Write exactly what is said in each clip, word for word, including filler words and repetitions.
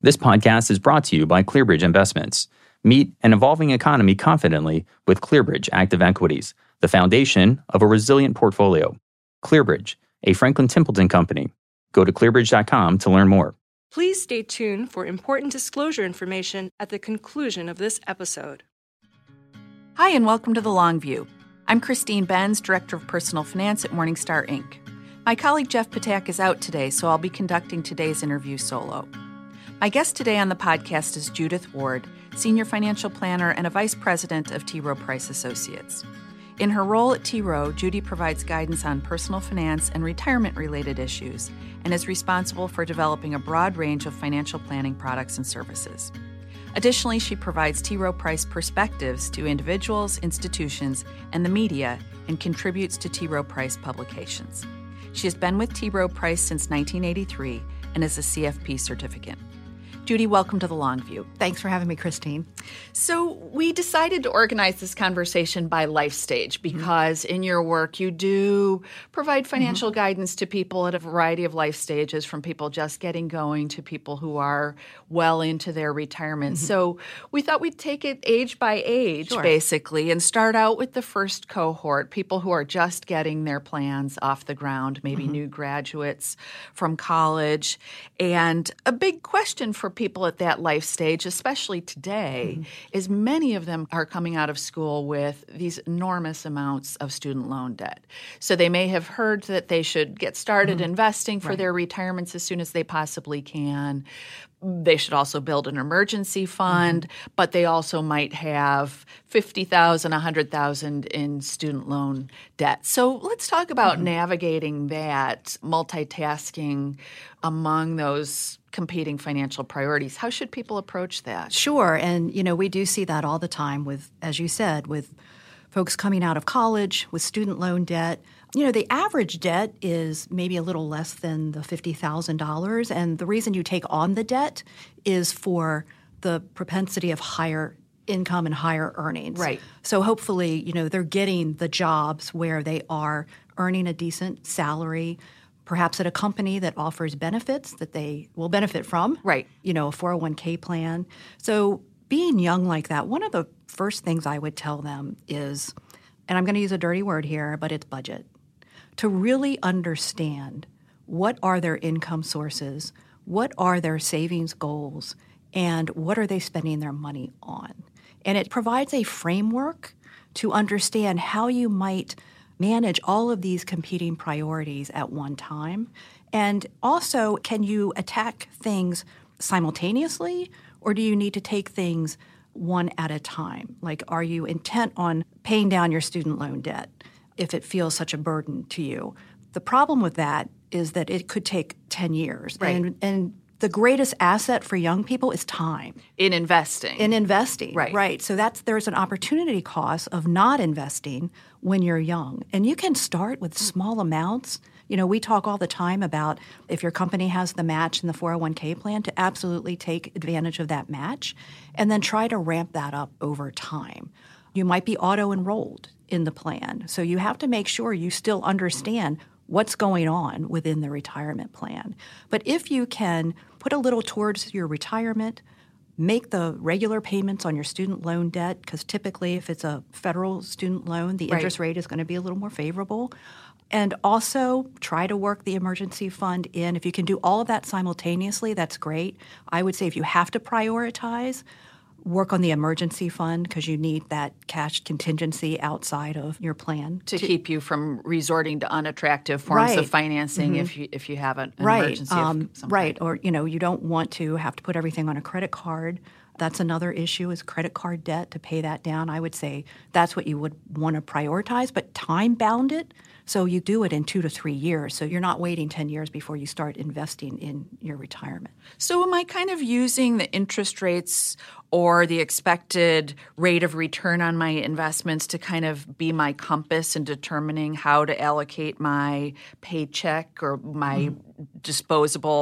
This podcast is brought to you by ClearBridge Investments. Meet an evolving economy confidently with ClearBridge Active Equities, the foundation of a resilient portfolio. ClearBridge, a Franklin Templeton company. Go to clearbridge dot com to learn more. Please stay tuned for important disclosure information at the conclusion of this episode. Hi, and welcome to The Long View. I'm Christine Benz, Director of Personal Finance at Morningstar Incorporated. My colleague Jeff Patak is out today, so I'll be conducting today's interview solo. My guest today on the podcast is Judith Ward, Senior Financial Planner and a Vice President of T. Rowe Price Associates. In her role at T. Rowe, Judy provides guidance on personal finance and retirement-related issues and is responsible for developing a broad range of financial planning products and services. Additionally, she provides T. Rowe Price perspectives to individuals, institutions, and the media and contributes to T. Rowe Price publications. She has been with T. Rowe Price since nineteen eighty-three and is a C F P certificate. Judy, welcome to The Long View. Thanks for having me, Christine. So we decided to organize this conversation by life stage because mm-hmm. in your work you do provide financial mm-hmm. guidance to people at a variety of life stages, from people just getting going to people who are well into their retirement. Mm-hmm. So we thought we'd take it age by age, sure. basically, and start out with the first cohort, people who are just getting their plans off the ground, maybe mm-hmm. new graduates from college. And a big question for people at that life stage, especially today, mm-hmm. is many of them are coming out of school with these enormous amounts of student loan debt. So they may have heard that they should get started mm-hmm. investing for right. their retirements as soon as they possibly can. They should also build an emergency fund, mm-hmm. but they also might have fifty thousand dollars, one hundred thousand dollars in student loan debt. So let's talk about mm-hmm. navigating that, multitasking among those competing financial priorities. How should people approach that? Sure. And, you know, we do see that all the time with, as you said, with folks coming out of college with student loan debt. You know, the average debt is maybe a little less than the fifty thousand dollars. And the reason you take on the debt is for the propensity of higher income and higher earnings. Right. So hopefully, you know, they're getting the jobs where they are earning a decent salary, perhaps at a company that offers benefits that they will benefit from. Right. You know, a four oh one k plan. So being young like that, one of the first things I would tell them is, and I'm going to use a dirty word here, but it's budget. To really understand what are their income sources, what are their savings goals, and what are they spending their money on. And it provides a framework to understand how you might manage all of these competing priorities at one time. And also, can you attack things simultaneously, or do you need to take things one at a time? Like, are you intent on paying down your student loan debt if it feels such a burden to you? The problem with that is that it could take ten years. Right. And, and the greatest asset for young people is time. In investing. In investing, right. right. So that's there's an opportunity cost of not investing when you're young. And you can start with small amounts. You know, we talk all the time about if your company has the match in the four oh one k plan, to absolutely take advantage of that match and then try to ramp that up over time. You might be auto-enrolled in the plan. So you have to make sure you still understand what's going on within the retirement plan. But if you can put a little towards your retirement, make the regular payments on your student loan debt, because typically if it's a federal student loan, the right. interest rate is going to be a little more favorable. And also try to work the emergency fund in. If you can do all of that simultaneously, that's great. I would say if you have to prioritize, work on the emergency fund because you need that cash contingency outside of your plan. To, to keep you from resorting to unattractive forms right. of financing mm-hmm. if you if you have an, an right. emergency um, of some Right. kind. Or, you know, you don't want to have to put everything on a credit card. That's another issue is credit card debt, to pay that down. I would say that's what you would want to prioritize, but time-bound it. So you do it in two to three years. So you're not waiting ten years before you start investing in your retirement. So am I kind of using the interest rates or the expected rate of return on my investments to kind of be my compass in determining how to allocate my paycheck or my mm-hmm. disposable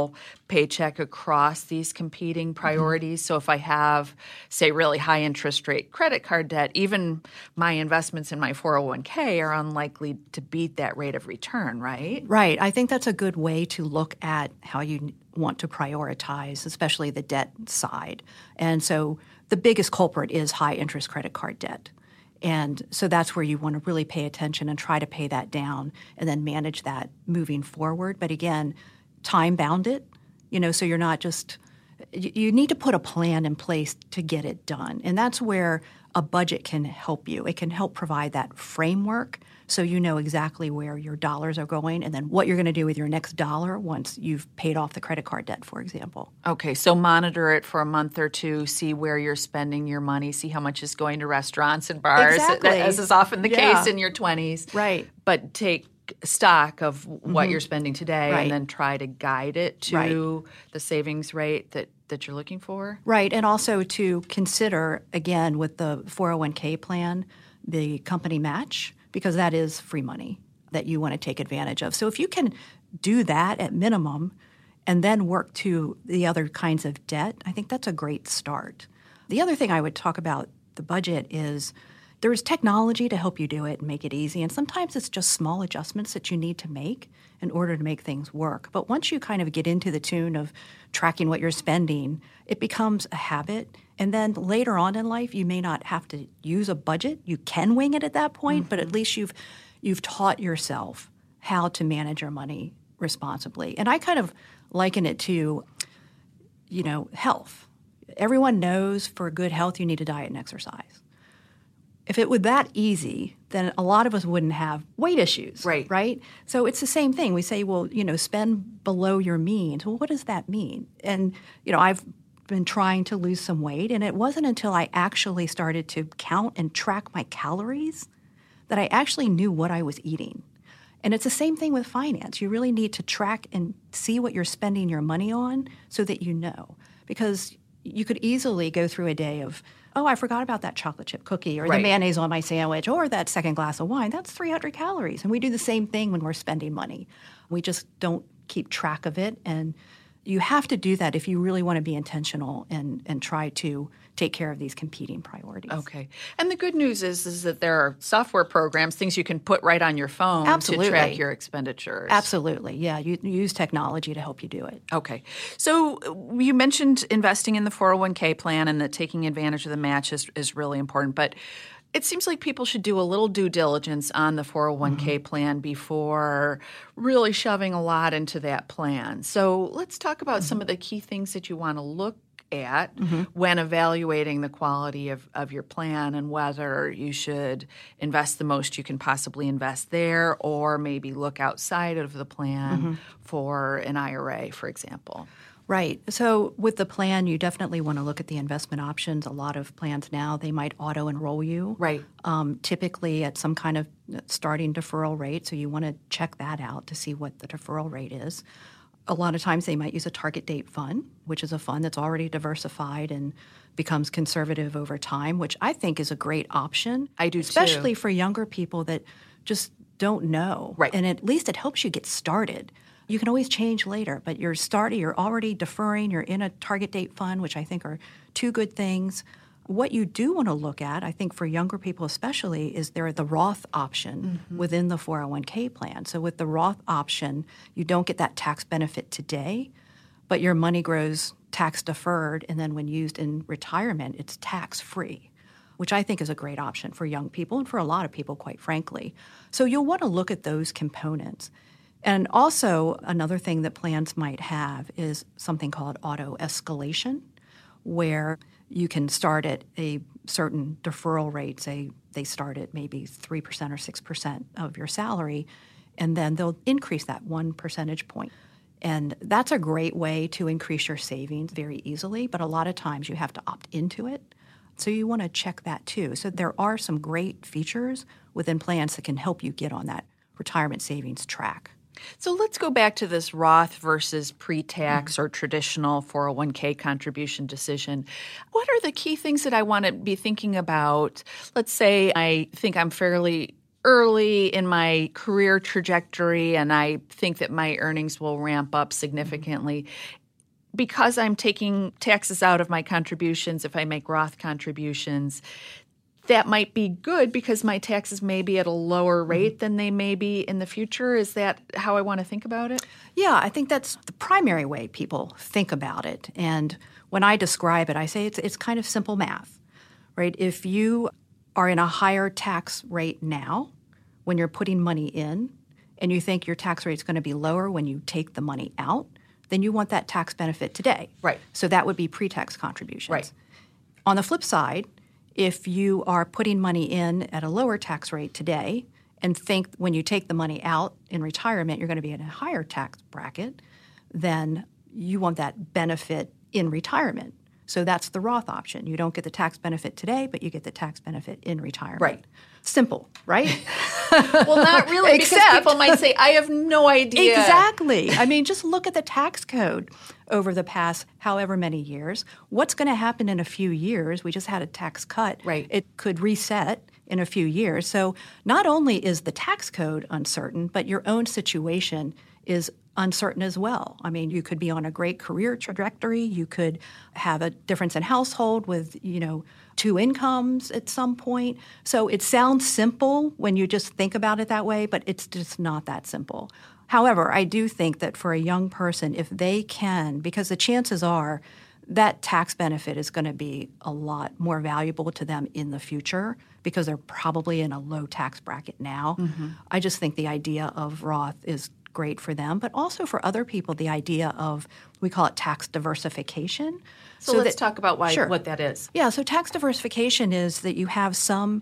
paycheck across these competing priorities. Mm-hmm. So if I have, say, really high interest rate credit card debt, even my investments in my four oh one k are unlikely to beat that rate of return, right? Right. I think that's a good way to look at how you want to prioritize, especially the debt side. And so the biggest culprit is high interest credit card debt. And so that's where you want to really pay attention and try to pay that down and then manage that moving forward. But again, time bound it, you know, so you're not just – you need to put a plan in place to get it done. And that's where a budget can help you. It can help provide that framework so you know exactly where your dollars are going and then what you're going to do with your next dollar once you've paid off the credit card debt, for example. Okay, so monitor it for a month or two, see where you're spending your money, see how much is going to restaurants and bars, exactly. as is often the yeah. case in your twenties. Right. But take stock of what mm-hmm. you're spending today right. and then try to guide it to right. the savings rate that, that you're looking for. Right, and also to consider, again, with the four oh one k plan, the company match, because that is free money that you want to take advantage of. So if you can do that at minimum and then work to the other kinds of debt, I think that's a great start. The other thing I would talk about the budget is there's technology to help you do it and make it easy, and sometimes it's just small adjustments that you need to make in order to make things work. But once you kind of get into the tune of tracking what you're spending, it becomes a habit. And then later on in life, you may not have to use a budget. You can wing it at that point, mm-hmm. but at least you've you've taught yourself how to manage your money responsibly. And I kind of liken it to, you know, health. Everyone knows for good health you need to diet and exercise. If it were that easy, then a lot of us wouldn't have weight issues, right? Right? So it's the same thing. We say, well, you know, spend below your means. Well, what does that mean? And, you know, I've been trying to lose some weight, and it wasn't until I actually started to count and track my calories that I actually knew what I was eating. And it's the same thing with finance. You really need to track and see what you're spending your money on so that you know. Because you could easily go through a day of, oh, I forgot about that chocolate chip cookie or right. the mayonnaise on my sandwich or that second glass of wine. That's three hundred calories. And we do the same thing when we're spending money. We just don't keep track of it. And you have to do that if you really want to be intentional and, and try to take care of these competing priorities. Okay. And the good news is, is that there are software programs, things you can put right on your phone Absolutely. to track your expenditures. Absolutely. Yeah, you, you use technology to help you do it. Okay. So you mentioned investing in the four oh one k plan and that taking advantage of the match is, is really important. But it seems like people should do a little due diligence on the four oh one k mm-hmm. plan before really shoving a lot into that plan. So let's talk about mm-hmm. some of the key things that you want to look at mm-hmm. when evaluating the quality of, of your plan and whether you should invest the most you can possibly invest there or maybe look outside of the plan mm-hmm. for an I R A, for example. Right. So with the plan, you definitely want to look at the investment options. A lot of plans now, they might auto-enroll you. Right. Um, typically at some kind of starting deferral rate. So you want to check that out to see what the deferral rate is. A lot of times they might use a target date fund, which is a fund that's already diversified and becomes conservative over time, which I think is a great option. I do especially too. for younger people that just don't know. Right. And at least it helps you get started. You can always change later, but you're starting, you're already deferring, you're in a target date fund, which I think are two good things. What you do want to look at, I think for younger people especially, is there the Roth option mm-hmm. within the four oh one k plan. So with the Roth option, you don't get that tax benefit today, but your money grows tax deferred, and then when used in retirement, it's tax free, which I think is a great option for young people and for a lot of people, quite frankly. So you'll want to look at those components. And also another thing that plans might have is something called auto escalation, where you can start at a certain deferral rate, say they start at maybe three percent or six percent of your salary, and then they'll increase that one percentage point. And that's a great way to increase your savings very easily, but a lot of times you have to opt into it. So you want to check that too. So there are some great features within plans that can help you get on that retirement savings track. So let's go back to this Roth versus pre-tax mm-hmm. or traditional four oh one k contribution decision. What are the key things that I want to be thinking about? Let's say I think I'm fairly early in my career trajectory and I think that my earnings will ramp up significantly. because I'm taking taxes out of my contributions, if I make Roth contributions, that might be good because my taxes may be at a lower rate mm-hmm. than they may be in the future. Is that how I want to think about it? Yeah, I think that's the primary way people think about it. And when I describe it, I say it's it's kind of simple math, right? If you are in a higher tax rate now when you're putting money in and you think your tax rate is going to be lower when you take the money out, then you want that tax benefit today. Right. So that would be pre-tax contributions. Right. On the flip side, if you are putting money in at a lower tax rate today and think when you take the money out in retirement you're going to be in a higher tax bracket, then you want that benefit in retirement. So that's the Roth option. You don't get the tax benefit today, but you get the tax benefit in retirement. Right. Simple, right? Well, not really, Except, because people might say, I have no idea. Exactly. I mean, just look at the tax code over the past however many years. What's going to happen in a few years? We just had a tax cut. Right. It could reset in a few years. So not only is the tax code uncertain, but your own situation is uncertain as well. I mean, you could be on a great career trajectory. You could have a difference in household with, you know, two incomes at some point. So it sounds simple when you just think about it that way, but it's just not that simple. However, I do think that for a young person, if they can, because the chances are that tax benefit is going to be a lot more valuable to them in the future because they're probably in a low tax bracket now. Mm-hmm. I just think the idea of Roth is great for them, but also for other people, the idea of, we call it tax diversification. So, so let's that, talk about why sure. what that is. Yeah, so tax diversification is that you have some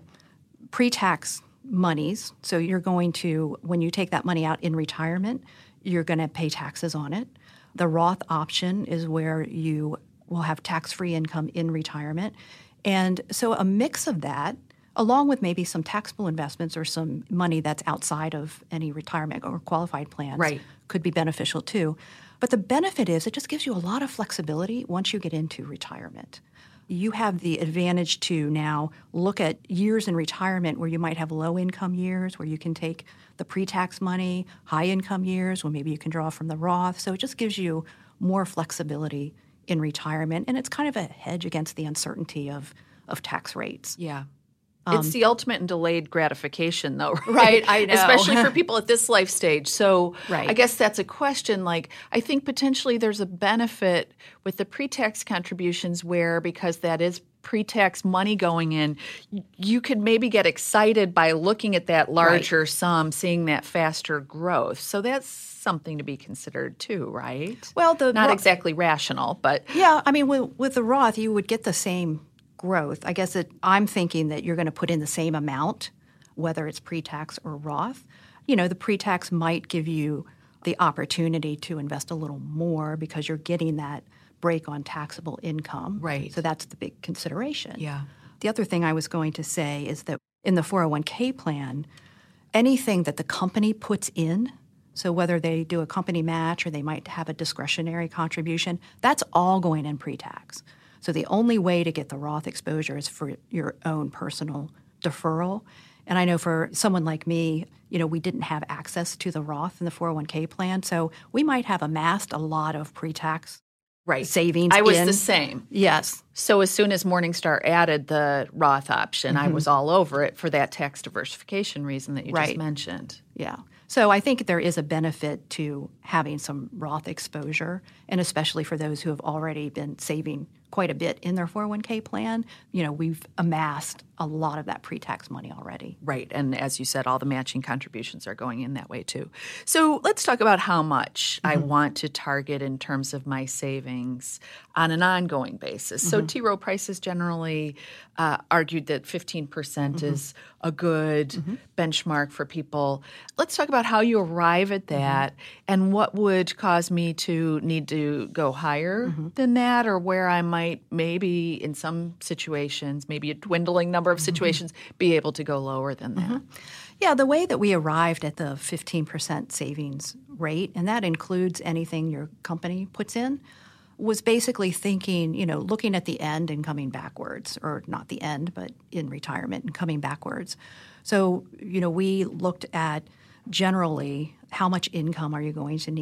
pre-tax monies. So you're going to, when you take that money out in retirement, you're going to pay taxes on it. The Roth option is where you will have tax-free income in retirement. And so a mix of that, along with maybe some taxable investments or some money that's outside of any retirement or qualified plans, right. could be beneficial too. But the benefit is it just gives you a lot of flexibility once you get into retirement. You have the advantage to now look at years in retirement where you might have low-income years, where you can take the pre-tax money, high-income years, where maybe you can draw from the Roth. So it just gives you more flexibility in retirement, and it's kind of a hedge against the uncertainty of, of tax rates. Yeah. Um, it's the ultimate in delayed gratification, though, right? Right, I know. Especially for people at this life stage. So right. I guess that's a question. Like, I think potentially there's a benefit with the pre-tax contributions where, because that is pre-tax money going in, you could maybe get excited by looking at that larger right. sum, seeing that faster growth. So that's something to be considered too, right? Well, the not Ro- exactly rational, but yeah. I mean, with, with the Roth, you would get the same growth. I guess that I'm thinking that you're going to put in the same amount, whether it's pre-tax or Roth. You know, the pre-tax might give you the opportunity to invest a little more because you're getting that break on taxable income. Right. So that's the big consideration. Yeah. The other thing I was going to say is that in the four oh one k plan, anything that the company puts in, so whether they do a company match or they might have a discretionary contribution, that's all going in pre-tax. So the only way to get the Roth exposure is for your own personal deferral. And I know for someone like me, you know, we didn't have access to the Roth in the four oh one k plan, so we might have amassed a lot of pre-tax right. savings. I was in. the same. Yes. So as soon as Morningstar added the Roth option, mm-hmm. I was all over it for that tax diversification reason that you right. just mentioned. Yeah. So I think there is a benefit to having some Roth exposure, and especially for those who have already been saving quite a bit in their four oh one k plan. You know, we've amassed a lot of that pre-tax money already. Right. And as you said, all the matching contributions are going in that way too. So let's talk about how much mm-hmm. I want to target in terms of my savings on an ongoing basis. Mm-hmm. So T. Rowe Price has generally uh, argued that fifteen percent mm-hmm. is a good mm-hmm. benchmark for people. Let's talk about how you arrive at that mm-hmm. and what would cause me to need to go higher mm-hmm. than that, or where I might maybe in some situations, maybe a dwindling number of situations, mm-hmm. be able to go lower than that. Mm-hmm. Yeah, the way that we arrived at the fifteen percent savings rate, and that includes anything your company puts in, was basically thinking, you know, looking at the end and coming backwards, or not the end, but in retirement and coming backwards. So, you know, we looked at generally how much income are you going to need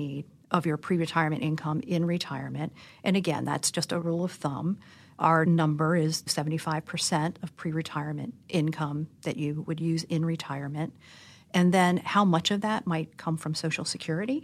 of your pre-retirement income in retirement. And again, that's just a rule of thumb. Our number is seventy-five percent of pre-retirement income that you would use in retirement. And then how much of that might come from Social Security,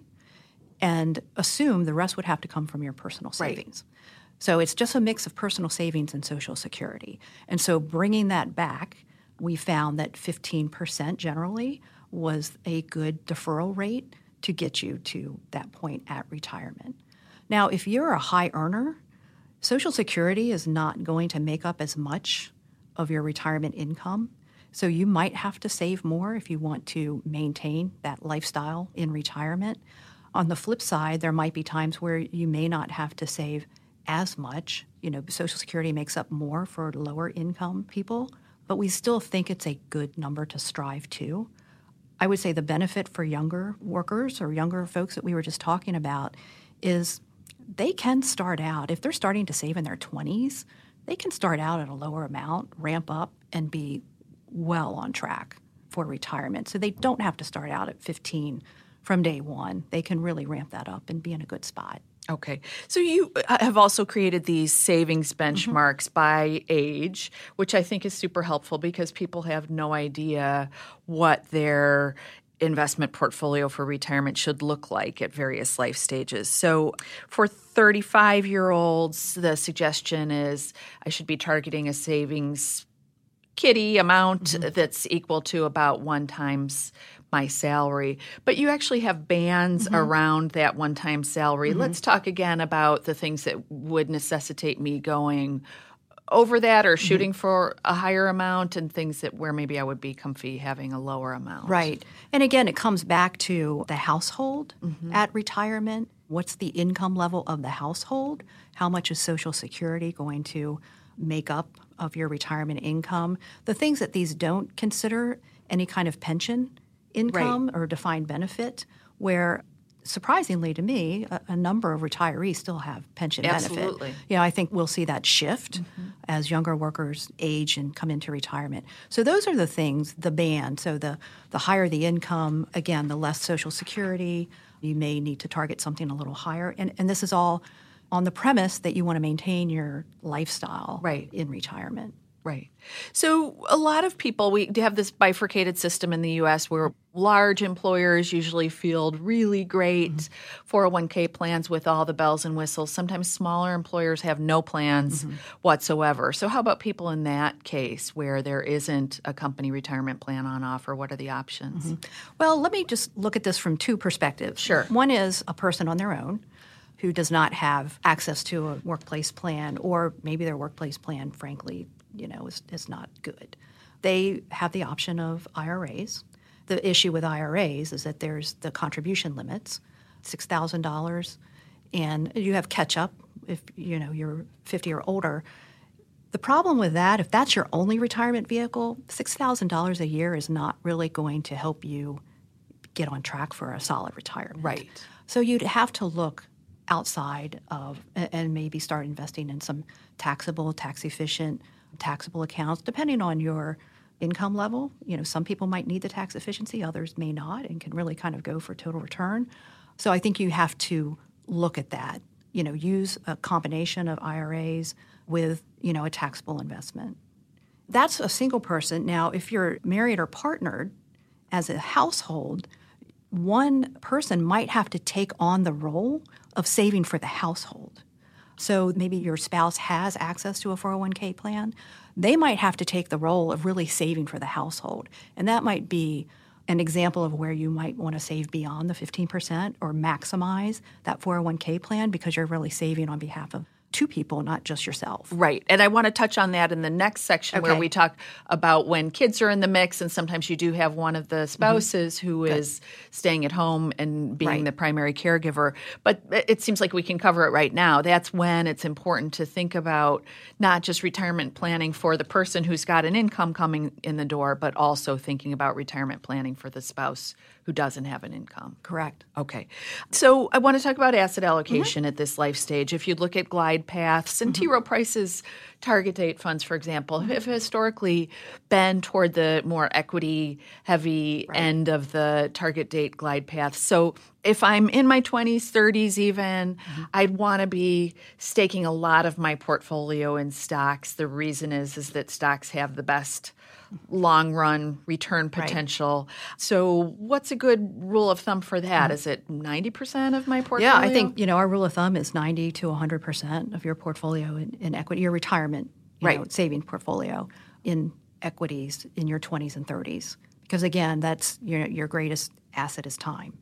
and assume the rest would have to come from your personal savings. Right. So it's just a mix of personal savings and Social Security. And so bringing that back, we found that fifteen percent generally was a good deferral rate to get you to that point at retirement. Now, if you're a high earner, Social Security is not going to make up as much of your retirement income. So you might have to save more if you want to maintain that lifestyle in retirement. On the flip side, there might be times where you may not have to save as much. You know, Social Security makes up more for lower income people, but we still think it's a good number to strive to. I would say the benefit for younger workers or younger folks that we were just talking about is they can start out, if they're starting to save in their twenties, they can start out at a lower amount, ramp up, and be well on track for retirement. So they don't have to start out at fifteen from day one. They can really ramp that up and be in a good spot. Okay. So you have also created these savings benchmarks mm-hmm. by age, which I think is super helpful because people have no idea what their investment portfolio for retirement should look like at various life stages. So for thirty-five-year-olds, the suggestion is I should be targeting a savings kitty amount mm-hmm. that's equal to about one times my salary. But you actually have bands mm-hmm. around that one-time salary. Mm-hmm. Let's talk again about the things that would necessitate me going over that or shooting mm-hmm. for a higher amount, and things that where maybe I would be comfy having a lower amount. Right. And again, it comes back to the household mm-hmm. at retirement. What's the income level of the household? How much is Social Security going to make up of your retirement income? The things that these don't consider any kind of pension income right. or defined benefit, where surprisingly to me, a, a number of retirees still have pension Absolutely. benefit. You know, I think we'll see that shift mm-hmm. as younger workers age and come into retirement. So those are the things, the band. So the, the higher the income, again, the less Social Security. You may need to target something a little higher. And, and this is all on the premise that you want to maintain your lifestyle right. in retirement. Right. So a lot of people, we have this bifurcated system in the U S where large employers usually field really great mm-hmm. four oh one k plans with all the bells and whistles. Sometimes smaller employers have no plans mm-hmm. whatsoever. So how about people in that case where there isn't a company retirement plan on offer? What are the options? Mm-hmm. Well, let me just look at this from two perspectives. Sure. One is a person on their own who does not have access to a workplace plan, or maybe their workplace plan, frankly, you know, is, is not good. They have the option of I R As. The issue with I R As is that there's the contribution limits, six thousand dollars, and you have catch-up if, you know, you're fifty or older. The problem with that, if that's your only retirement vehicle, six thousand dollars a year is not really going to help you get on track for a solid retirement. Right. So you'd have to look outside of and maybe start investing in some taxable, tax-efficient, taxable accounts, depending on your income level. You know, some people might need the tax efficiency, others may not, and can really kind of go for total return. So I think you have to look at that. You know, use a combination of I R As with, you know, a taxable investment. That's a single person. Now, if you're married or partnered as a household, one person might have to take on the role of saving for the household. So maybe your spouse has access to a four oh one k plan. They might have to take the role of really saving for the household. And that might be an example of where you might want to save beyond the fifteen percent or maximize that four oh one k plan because you're really saving on behalf of two people, not just yourself. Right. And I want to touch on that in the next section okay. where we talk about when kids are in the mix, and sometimes you do have one of the spouses mm-hmm. who Good. is staying at home and being right. the primary caregiver. But it seems like we can cover it right now. That's when it's important to think about not just retirement planning for the person who's got an income coming in the door, but also thinking about retirement planning for the spouse who doesn't have an income. Correct. Okay. So I want to talk about asset allocation mm-hmm. at this life stage. If you look at glide paths and mm-hmm. T. Rowe Price's target date funds, for example, mm-hmm. have historically been toward the more equity-heavy right. end of the target date glide path. So if I'm in my twenties, thirties even, mm-hmm. I'd want to be staking a lot of my portfolio in stocks. The reason is, is that stocks have the best long-run return potential. Right. So what's a good rule of thumb for that? Mm-hmm. Is it ninety percent of my portfolio? Yeah, I think, you know, our rule of thumb is ninety to one hundred percent of your portfolio in, in equity, your retirement you right. know, saving portfolio in equities in your twenties and thirties. Because, again, that's your, your greatest asset is time.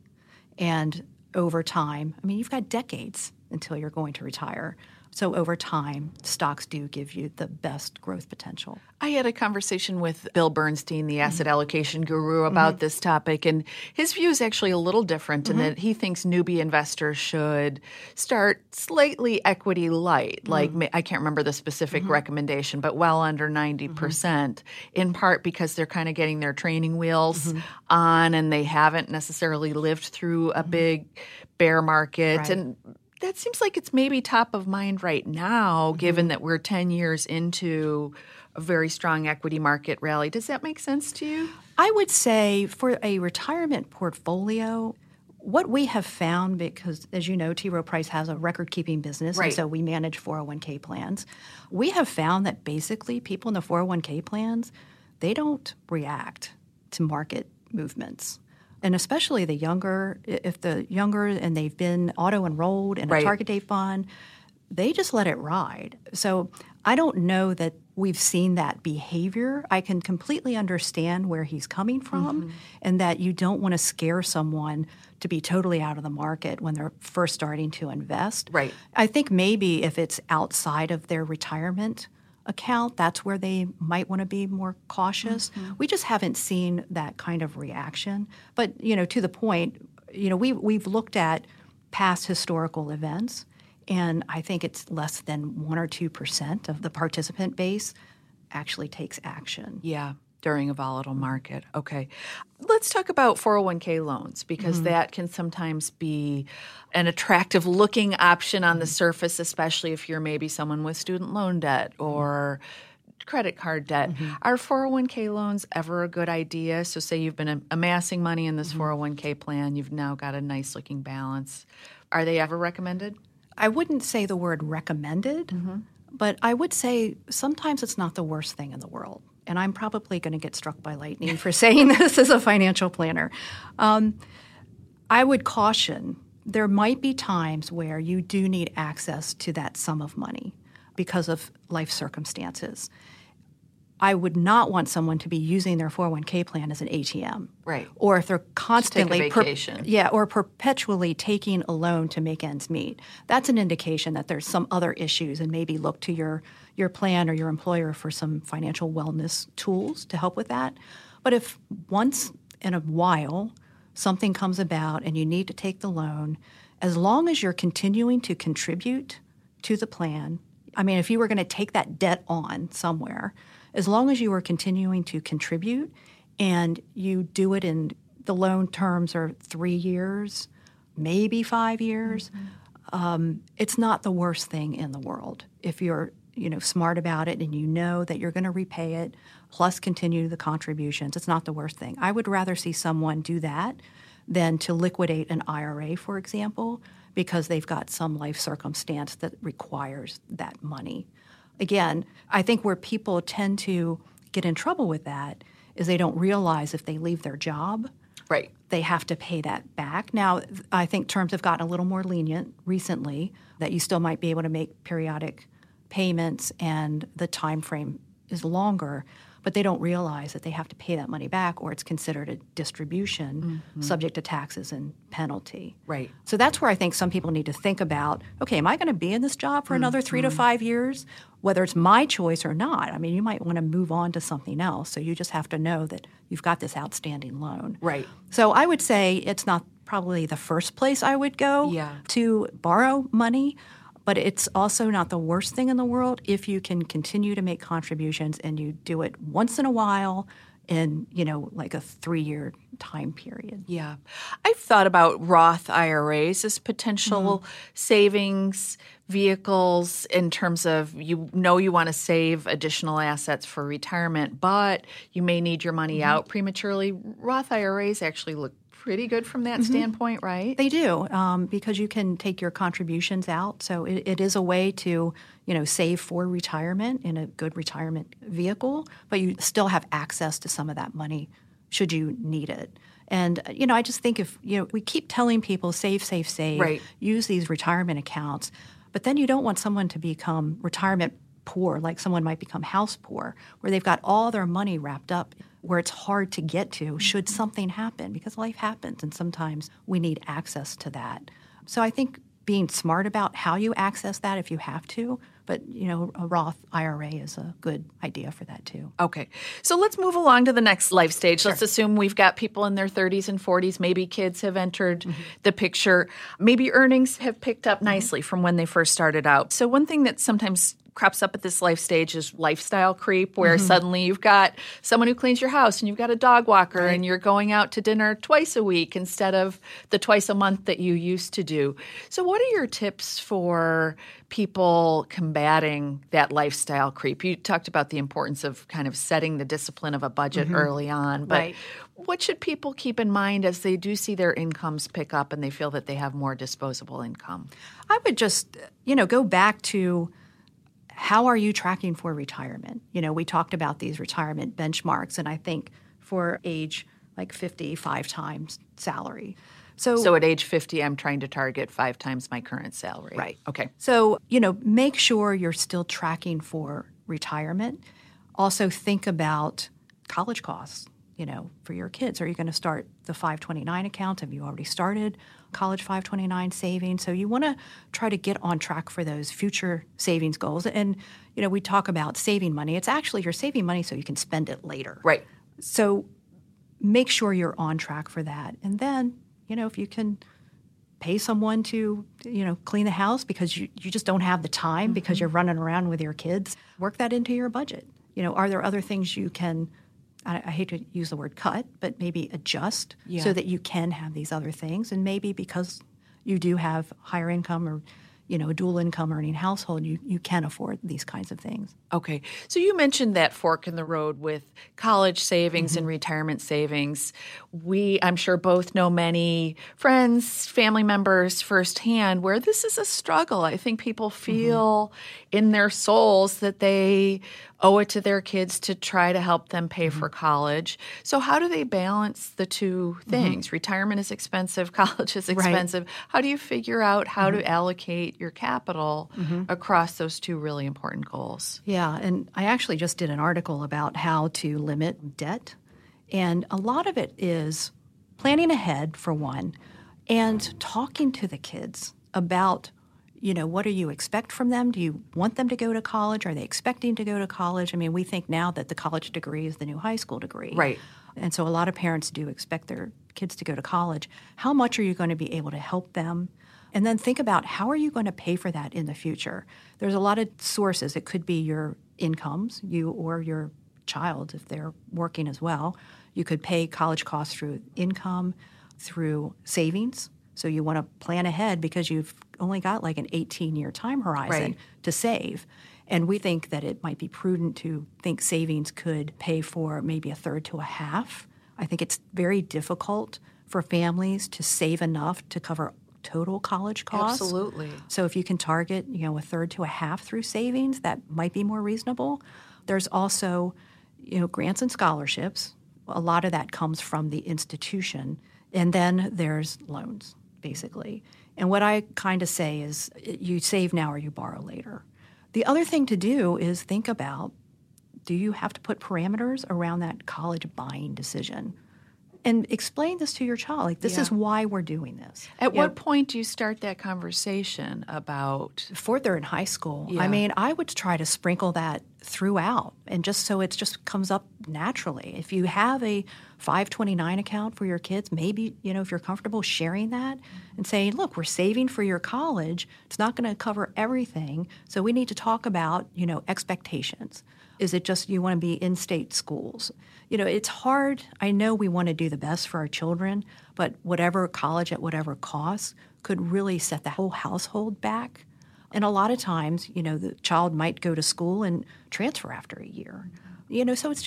And over time, I mean, you've got decades until you're going to retire. So over time, stocks do give you the best growth potential. I had a conversation with Bill Bernstein, the asset mm-hmm. allocation guru, about mm-hmm. this topic, and his view is actually a little different mm-hmm. in that he thinks newbie investors should start slightly equity light, mm-hmm. like I can't remember the specific mm-hmm. recommendation, but well under ninety percent, mm-hmm. in part because they're kind of getting their training wheels mm-hmm. on and they haven't necessarily lived through a mm-hmm. big bear market. Right. And that seems like it's maybe top of mind right now, mm-hmm. given that we're ten years into a very strong equity market rally. Does that make sense to you? I would say for a retirement portfolio, what we have found, because as you know, T. Rowe Price has a record-keeping business, right. and so we manage four oh one k plans. We have found that basically people in the four oh one k plans, they don't react to market movements. And especially the younger, if the younger and they've been auto-enrolled in a right. target date fund, they just let it ride. So I don't know that we've seen that behavior. I can completely understand where he's coming from mm-hmm. and that you don't want to scare someone to be totally out of the market when they're first starting to invest. Right. I think maybe if it's outside of their retirement account, that's where they might want to be more cautious. Mm-hmm. We just haven't seen that kind of reaction. But, you know, to the point, you know, we, we've looked at past historical events, and I think it's less than one or two percent of the participant base actually takes action. Yeah, during a volatile market. Okay. Let's talk about four oh one k loans, because mm-hmm. that can sometimes be an attractive looking option on the surface, especially if you're maybe someone with student loan debt or credit card debt. Mm-hmm. Are four oh one k loans ever a good idea? So say you've been amassing money in this mm-hmm. four oh one k plan, you've now got a nice looking balance. Are they ever recommended? I wouldn't say the word recommended, mm-hmm. but I would say sometimes it's not the worst thing in the world. And I'm probably going to get struck by lightning for saying this as a financial planner. Um, I would caution, there might be times where you do need access to that sum of money because of life circumstances. I would not want someone to be using their four oh one k plan as an A T M. Right. Or if they're constantly Just take a vacation. Per, yeah, or perpetually taking a loan to make ends meet. That's an indication that there's some other issues, and maybe look to your your plan or your employer for some financial wellness tools to help with that. But if once in a while something comes about and you need to take the loan, as long as you're continuing to contribute to the plan, I mean, if you were going to take that debt on somewhere, as long as you are continuing to contribute and you do it in the loan terms are three years, maybe five years, mm-hmm. um, it's not the worst thing in the world. If you're, you know, smart about it and you know that you're going to repay it, plus continue the contributions, it's not the worst thing. I would rather see someone do that than to liquidate an I R A, for example, because they've got some life circumstance that requires that money. Again, I think where people tend to get in trouble with that is they don't realize if they leave their job, right, they have to pay that back. Now, I think terms have gotten a little more lenient recently, that you still might be able to make periodic payments and the time frame is longer, but they don't realize that they have to pay that money back or it's considered a distribution mm-hmm. subject to taxes and penalty. Right. So that's where I think some people need to think about, okay, am I going to be in this job for mm-hmm. another three to five years, whether it's my choice or not? I mean, you might want to move on to something else. So you just have to know that you've got this outstanding loan. Right. So I would say it's not probably the first place I would go yeah. to borrow money, but it's also not the worst thing in the world if you can continue to make contributions and you do it once in a while in, you know, like a three-year time period. Yeah. I've thought about Roth I R As as potential mm-hmm. savings vehicles in terms of you know you want to save additional assets for retirement, but you may need your money mm-hmm. out prematurely. Roth I R As actually look pretty good from that mm-hmm. standpoint, right? They do, um, because you can take your contributions out. So it, it is a way to, you know, save for retirement in a good retirement vehicle, but you still have access to some of that money should you need it. And, you know, I just think if, you know, we keep telling people save, save, save, right. use these retirement accounts, but then you don't want someone to become retirement poor, like someone might become house poor, where they've got all their money wrapped up where it's hard to get to should something happen, because life happens and sometimes we need access to that. So I think being smart about how you access that if you have to, but, you know, a Roth I R A is a good idea for that too. Okay. So let's move along to the next life stage. Sure. Let's assume we've got people in their thirties and forties. Maybe kids have entered mm-hmm. the picture. Maybe earnings have picked up nicely mm-hmm. from when they first started out. So one thing that sometimes crops up at this life stage is lifestyle creep, where mm-hmm. suddenly you've got someone who cleans your house and you've got a dog walker right. and you're going out to dinner twice a week instead of the twice a month that you used to do. So what are your tips for people combating that lifestyle creep? You talked about the importance of kind of setting the discipline of a budget mm-hmm. early on, but right. what should people keep in mind as they do see their incomes pick up and they feel that they have more disposable income? I would just, you know, go back to how are you tracking for retirement? You know, we talked about these retirement benchmarks, and I think for age like fifty, five times salary. So, so at age fifty, I'm trying to target five times my current salary. Right. Okay. So, you know, make sure you're still tracking for retirement. Also think about college costs, you know, for your kids. Are you going to start the five twenty-nine account? Have you already started college five twenty-nine savings? So you want to try to get on track for those future savings goals. And, you know, we talk about saving money. It's actually you're saving money so you can spend it later. Right. So make sure you're on track for that. And then, you know, if you can pay someone to, you know, clean the house because you, you just don't have the time mm-hmm. because you're running around with your kids, work that into your budget. You know, are there other things you can I, I hate to use the word cut, but maybe adjust yeah. so that you can have these other things. And maybe because you do have higher income or, you know, a dual income earning household, you, you can afford these kinds of things. Okay. So you mentioned that fork in the road with college savings mm-hmm. and retirement savings. We, I'm sure, both know many friends, family members firsthand where this is a struggle. I think people feel mm-hmm. in their souls that they owe it to their kids to try to help them pay mm-hmm. for college. So how do they balance the two things? Mm-hmm. Retirement is expensive, college is expensive. Right. How do you figure out how mm-hmm. to allocate your capital mm-hmm. across those two really important goals? Yeah, and I actually just did an article about how to limit debt. And a lot of it is planning ahead, for one, and talking to the kids about, you know, what do you expect from them? Do you want them to go to college? Are they expecting to go to college? I mean, we think now that the college degree is the new high school degree. Right. And so a lot of parents do expect their kids to go to college. How much are you going to be able to help them? And then think about how are you going to pay for that in the future? There's a lot of sources. It could be your incomes, you or your child, if they're working as well. You could pay college costs through income, through savings. So you want to plan ahead because you've only got like an eighteen-year time horizon right. to save. And we think that it might be prudent to think savings could pay for maybe a third to a half. I think it's very difficult for families to save enough to cover total college costs. Absolutely. So if you can target, you know, a third to a half through savings, that might be more reasonable. There's also, you know, grants and scholarships. A lot of that comes from the institution. And then there's loans, basically. And what I kind of say is you save now or you borrow later. The other thing to do is think about, do you have to put parameters around that college buying decision? And explain this to your child. Like, this yeah. is why we're doing this. At you what know, point do you start that conversation about? Before they're in high school. Yeah. I mean, I would try to sprinkle that throughout, and just so it just comes up naturally. If you have a five twenty-nine account for your kids, maybe, you know, if you're comfortable sharing that and saying, look, we're saving for your college. It's not going to cover everything. So we need to talk about, you know, expectations. Is it just you want to be in-state schools? You know, it's hard. I know we want to do the best for our children, but whatever college at whatever cost could really set the whole household back. And a lot of times, you know, the child might go to school and transfer after a year. You know, so it's just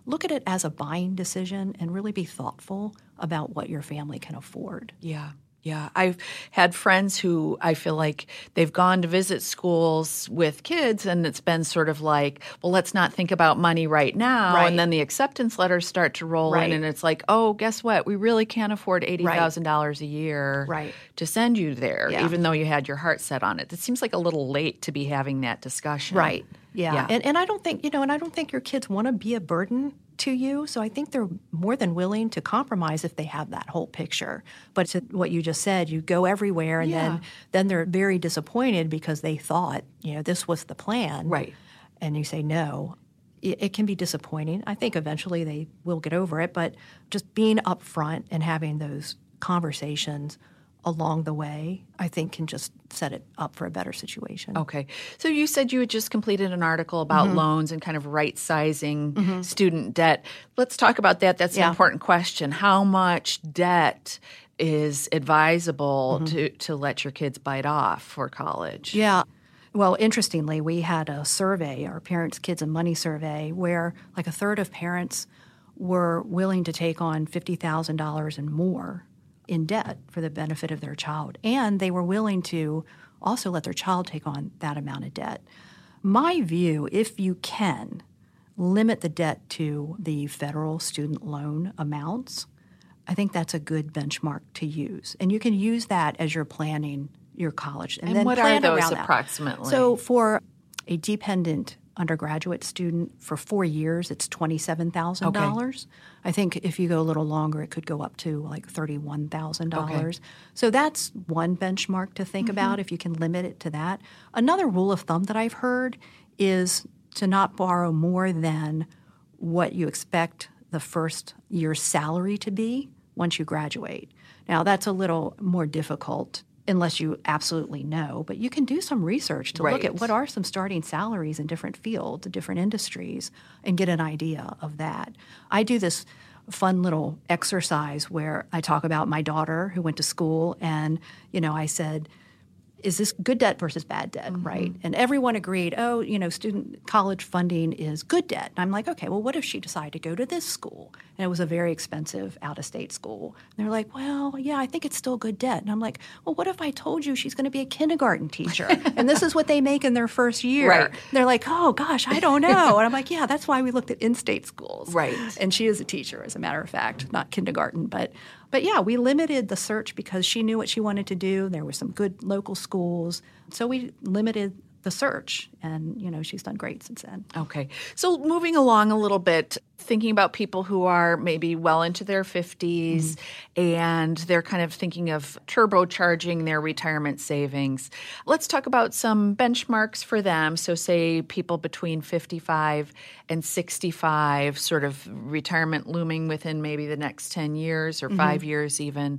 look at it as a buying decision and really be thoughtful about what your family can afford. Yeah. Yeah, I've had friends who I feel like they've gone to visit schools with kids, and it's been sort of like, well, let's not think about money right now. Right. And then the acceptance letters start to roll Right. in, and it's like, oh, guess what? We really can't afford eighty thousand dollars a year Right. to send you there, Yeah. even though you had your heart set on it. It seems like a little late to be having that discussion. Right. Yeah. Yeah. And and I don't think, you know, and I don't think your kids want to be a burden to you. So I think they're more than willing to compromise if they have that whole picture. But to what you just said, you go everywhere and Yeah. then then they're very disappointed because they thought, you know, this was the plan. Right. And you say no. It, it can be disappointing. I think eventually they will get over it, but just being upfront and having those conversations along the way, I think can just set it up for a better situation. Okay. So you said you had just completed an article about Mm-hmm. loans and kind of right-sizing student debt. Let's talk about that. That's an Yeah. important question. How much debt is advisable Mm-hmm. to, to let your kids bite off for college? Yeah. Well, interestingly, we had a survey, our Parents, Kids, and Money survey, where like a third of parents were willing to take on fifty thousand dollars and more in debt for the benefit of their child. And they were willing to also let their child take on that amount of debt. My view, if you can, limit the debt to the federal student loan amounts, I think that's a good benchmark to use. And you can use that as you're planning your college. And, And then what are plan those around that. approximately? So for a dependent undergraduate student for four years, it's twenty-seven thousand dollars. Okay. I think if you go a little longer, it could go up to like thirty-one thousand dollars. Okay. So that's one benchmark to think mm-hmm. about if you can limit it to that. Another rule of thumb that I've heard is to not borrow more than what you expect the first year's salary to be once you graduate. Now, that's a little more difficult unless you absolutely know, but you can do some research to right. look at what are some starting salaries in different fields, different industries, and get an idea of that. I do this fun little exercise where I talk about my daughter who went to school, and, you know, I said, is this good debt versus bad debt, mm-hmm. right? And everyone agreed, oh, you know, student college funding is good debt. And I'm like, okay, well, what if she decided to go to this school? And it was a very expensive out-of-state school. And they're like, well, yeah, I think it's still good debt. And I'm like, well, what if I told you she's going to be a kindergarten teacher? And this is what they make in their first year. Right. They're like, oh, gosh, I don't know. And I'm like, yeah, that's why we looked at in-state schools. Right. And she is a teacher, as a matter of fact, not kindergarten, but But yeah, we limited the search because she knew what she wanted to do. There were some good local schools. So we limited the search, and, you know, she's done great since then. Okay. So moving along a little bit, thinking about people who are maybe well into their fifties mm-hmm. and they're kind of thinking of turbocharging their retirement savings. Let's talk about some benchmarks for them. So say people between fifty-five and sixty-five, sort of retirement looming within maybe the next ten years or mm-hmm. five years even.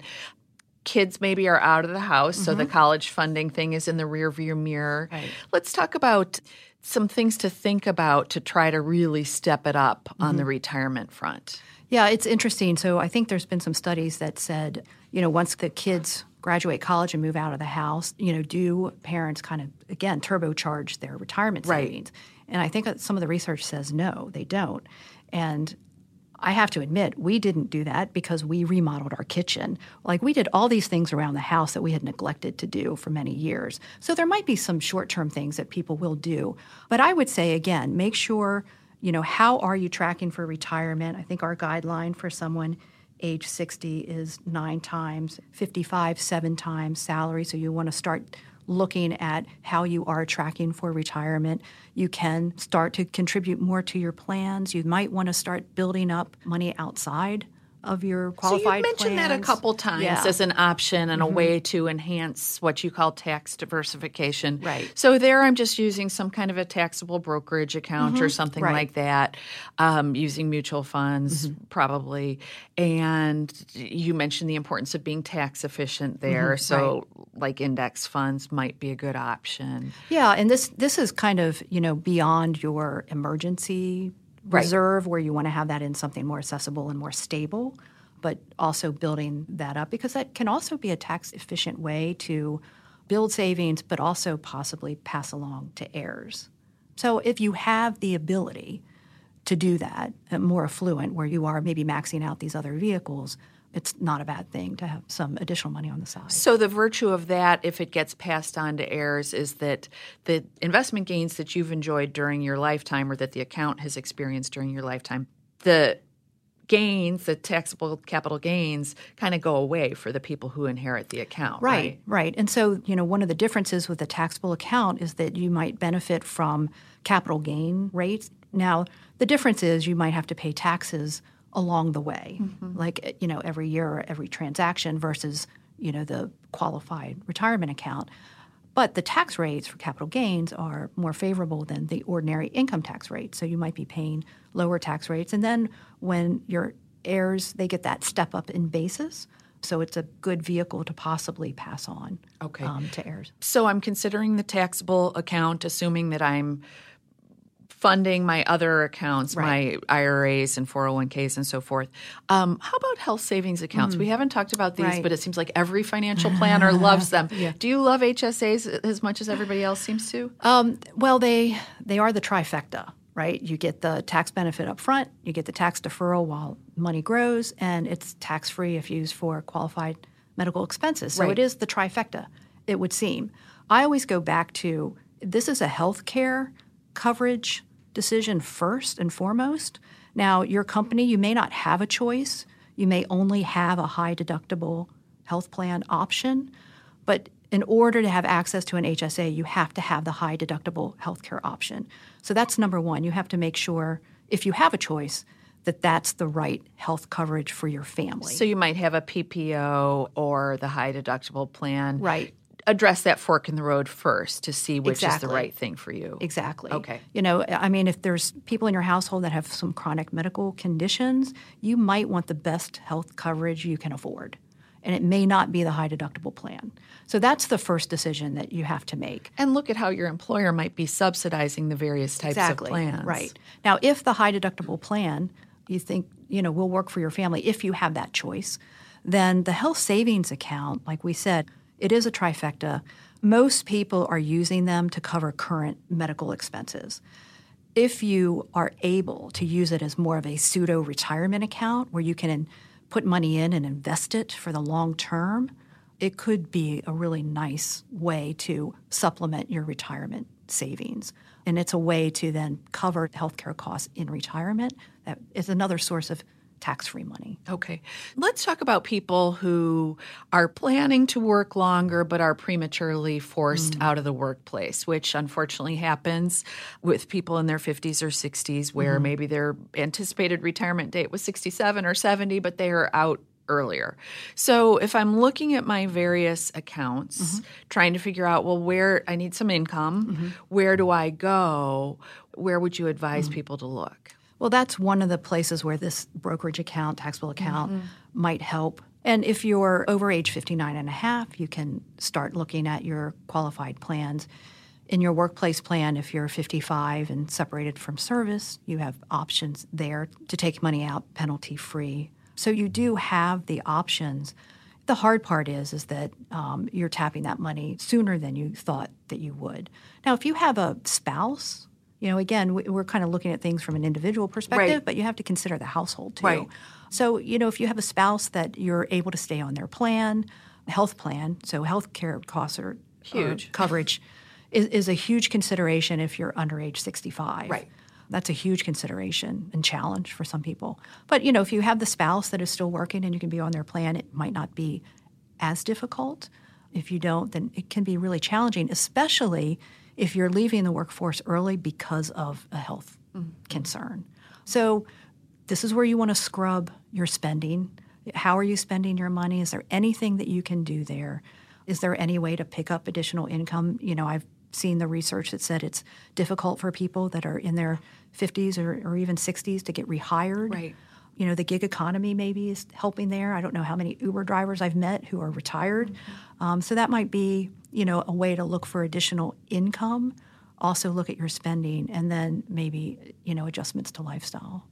Kids maybe are out of the house, mm-hmm. so the college funding thing is in the rearview mirror. Right. Let's talk about some things to think about to try to really step it up mm-hmm. on the retirement front. Yeah, it's interesting. So I think there's been some studies that said, you know, once the kids graduate college and move out of the house, you know, do parents kind of, again, turbocharge their retirement right. savings? And I think some of the research says no, they don't. And I have to admit, we didn't do that because we remodeled our kitchen. Like, we did all these things around the house that we had neglected to do for many years. So there might be some short-term things that people will do. But I would say, again, make sure, you know, how are you tracking for retirement? I think our guideline for someone age sixty is nine times, fifty-five, seven times salary. So you want to start looking at how you are tracking for retirement. You can start to contribute more to your plans. You might want to start building up money outside of your qualified plans. So you mentioned plans. that a couple times yeah. as an option and mm-hmm. a way to enhance what you call tax diversification. Right. So there I'm just using some kind of a taxable brokerage account mm-hmm. or something right. like that, um, using mutual funds mm-hmm. probably. And you mentioned the importance of being tax efficient there. Mm-hmm. So right. like index funds might be a good option. Yeah, and this this is kind of, you know, beyond your emergency Right. reserve where you want to have that in something more accessible and more stable, but also building that up because that can also be a tax-efficient way to build savings but also possibly pass along to heirs. So if you have the ability to to do that, uh, more affluent, where you are maybe maxing out these other vehicles, it's not a bad thing to have some additional money on the side. So the virtue of that, if it gets passed on to heirs, is that the investment gains that you've enjoyed during your lifetime or that the account has experienced during your lifetime, the gains, the taxable capital gains, kind of go away for the people who inherit the account, right? Right, right. And so, you know, one of the differences with the taxable account is that you might benefit from capital gain rates. Now, the difference is you might have to pay taxes along the way, mm-hmm. like, you know, every year or every transaction versus, you know, the qualified retirement account. But the tax rates for capital gains are more favorable than the ordinary income tax rate. So you might be paying lower tax rates. And then when your heirs, they get that step up in basis. So it's a good vehicle to possibly pass on okay. um, to heirs. So I'm considering the taxable account, assuming that I'm funding my other accounts, right. my I R As and four oh one k's and so forth. Um, how about health savings accounts? Mm. We haven't talked about these, right. but it seems like every financial planner loves them. Yeah. Do you love H S As as much as everybody else seems to? Um, well, they they are the trifecta, right? You get the tax benefit up front, you get the tax deferral while money grows, and it's tax-free if used for qualified medical expenses. So right. it is the trifecta, it would seem. I always go back to this is a health care coverage decision first and foremost. Now, your company, you may not have a choice. You may only have a high deductible health plan option. But in order to have access to an H S A, you have to have the high deductible healthcare option. So that's number one. You have to make sure, if you have a choice, that that's the right health coverage for your family. So you might have a P P O or the high deductible plan. Right. Address that fork in the road first to see which exactly. is the right thing for you. Exactly. Okay. You know, I mean, if there's people in your household that have some chronic medical conditions, you might want the best health coverage you can afford. And it may not be the high deductible plan. So that's the first decision that you have to make. And look at how your employer might be subsidizing the various types exactly. of plans. Right. Now, if the high deductible plan you think, you know, will work for your family, if you have that choice, then the health savings account, like we said, it is a trifecta. Most people are using them to cover current medical expenses. If you are able to use it as more of a pseudo-retirement account where you can put money in and invest it for the long term, it could be a really nice way to supplement your retirement savings. And it's a way to then cover healthcare costs in retirement. That is another source of tax-free money. Okay. Let's talk about people who are planning to work longer but are prematurely forced mm. out of the workplace, which unfortunately happens with people in their fifties or sixties where mm. maybe their anticipated retirement date was sixty-seven or seventy, but they are out earlier. So if I'm looking at my various accounts, mm-hmm. trying to figure out, well, where I need some income, mm-hmm. where do I go? Where would you advise mm-hmm. people to look? Well, that's one of the places where this brokerage account, taxable account, mm-hmm. might help. And if you're over age fifty-nine and a half, you can start looking at your qualified plans. In your workplace plan, if you're fifty-five and separated from service, you have options there to take money out penalty-free. So you do have the options. The hard part is, is that um, you're tapping that money sooner than you thought that you would. Now, if you have a spouse, you know, again, we're kind of looking at things from an individual perspective, right. but you have to consider the household too. Right. So, you know, if you have a spouse that you're able to stay on their plan, health plan, so health care costs are huge. Or coverage is, is a huge consideration if you're under age sixty-five. Right. That's a huge consideration and challenge for some people. But, you know, if you have the spouse that is still working and you can be on their plan, it might not be as difficult. If you don't, then it can be really challenging, especially if you're leaving the workforce early because of a health mm-hmm. concern. So this is where you want to scrub your spending. How are you spending your money? Is there anything that you can do there? Is there any way to pick up additional income? You know, I've seen the research that said it's difficult for people that are in their fifties or, or even sixties to get rehired. Right. You know, the gig economy maybe is helping there. I don't know how many Uber drivers I've met who are retired. Mm-hmm. Um, so that might be, you know, a way to look for additional income. Also look at your spending and then maybe, you know, adjustments to lifestyle.